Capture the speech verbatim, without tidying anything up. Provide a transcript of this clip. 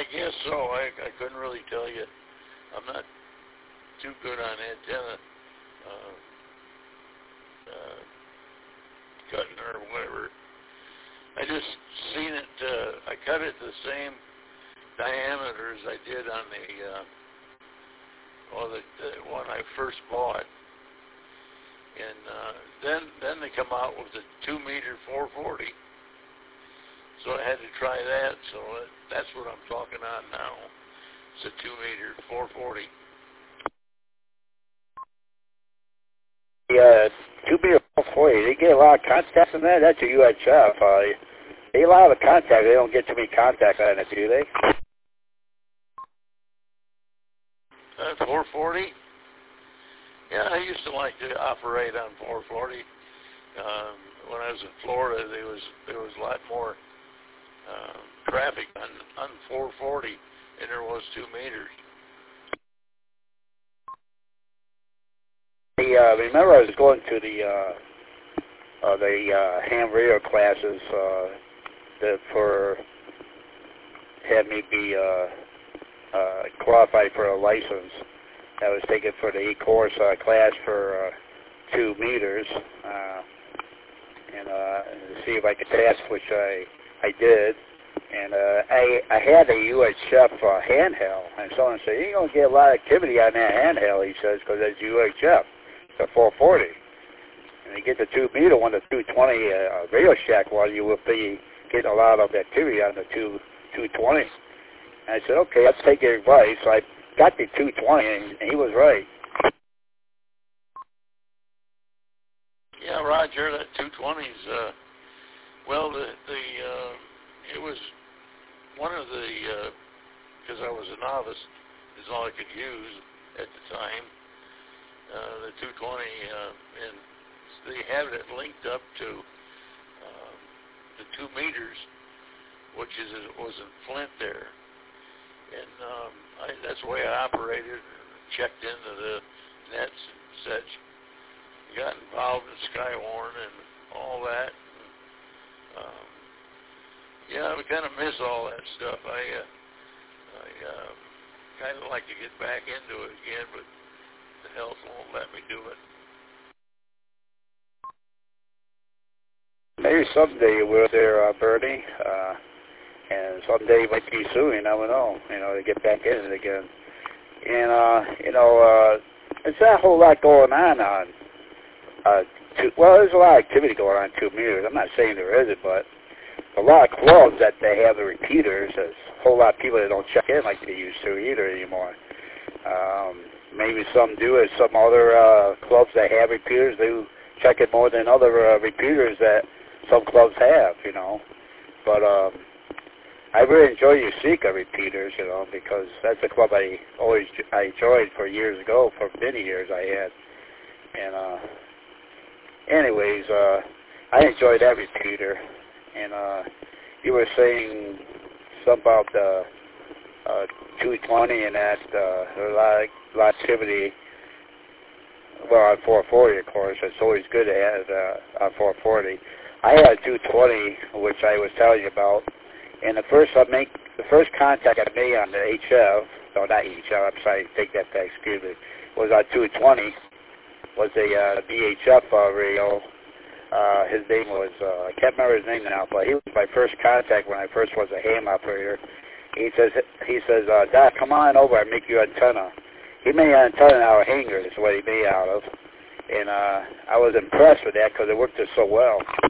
guess so. I, I couldn't really tell you. I'm not too good on antenna uh, uh, cutting or whatever. I just seen it. Uh, I cut it the same diameter as I did on the uh, well, the, the one I first bought, and uh, then then they come out with the two meter four forty. So I had to try that. So that's what I'm talking on now. It's a two meter four forty. Yeah, two meter four forty. They get a lot of contacts in that. That's a U H F. Uh, they get a lot of contact. They don't get too many contacts on it, do they? Uh, four forty. Yeah, I used to like to operate on four forty. Um, when I was in Florida, there was there was a lot more uh, traffic on on four forty than there was two meters. I uh, remember I was going to the uh, uh, the uh, ham radio classes uh, that for had me be uh, uh, qualified for a license. I was taken for the E-course uh, class for uh, two meters, uh, and uh, to see if I could pass, which I I did. And uh, I I had a U H F uh, handheld, and someone said, "You're gonna get a lot of activity on that handheld," he says, because it's U H F, the four forty. And you get the two meter one, the two twenty uh, Radio Shack one, you will be getting a lot of activity on the two two twenty. And I said, "Okay, let's take your advice." So I got the two twenty, and he was right. Yeah, Roger, that two twenty's, uh, well, the, the, uh, it was one of the, because uh, I was a novice, is all I could use at the time, uh, the two twenty, uh, and they had it linked up to uh, the two meters, which is, it was in Flint there. And um, I, that's the way I operated, checked into the nets and such. Got involved in Skywarn and all that. And, um, yeah, I kind of miss all that stuff. I, uh, I uh, kind of like to get back into it again, but the health won't let me do it. Maybe someday you will there, uh, Bernie. Uh, and someday might be soon, you never know, you know, to get back in it again. And, uh, you know, uh, there's not a whole lot going on on, uh, two, well, there's a lot of activity going on in two meters. I'm not saying there isn't, but a lot of clubs that they have the repeaters, there's a whole lot of people that don't check in like they used to either anymore. Um, maybe some do, and some other uh, clubs that have repeaters do check it more than other uh, repeaters that some clubs have, you know. But um, I really enjoy Usika repeaters, you know, because that's a club I always I joined for years ago, for many years I had. And uh, anyways, uh, I enjoyed that repeater. And uh, you were saying something about the uh, two twenty and that uh, a lot, a lot of activity. Well, on four forty, of course, it's always good to have uh, on four forty. I had a two twenty, which I was telling you about, and the first I make, the first contact I made on the H F, no, not H F, I'm sorry, take that back, excuse me, was on two twenty, was a uh, B H F uh, radio. Uh, his name was, uh, I can't remember his name now, but he was my first contact when I first was a ham operator. He says, he says, uh, Doc, come on over, I make you antenna. He made an antenna out of hangers, is what he made out of. And uh, I was impressed with that because it worked so well.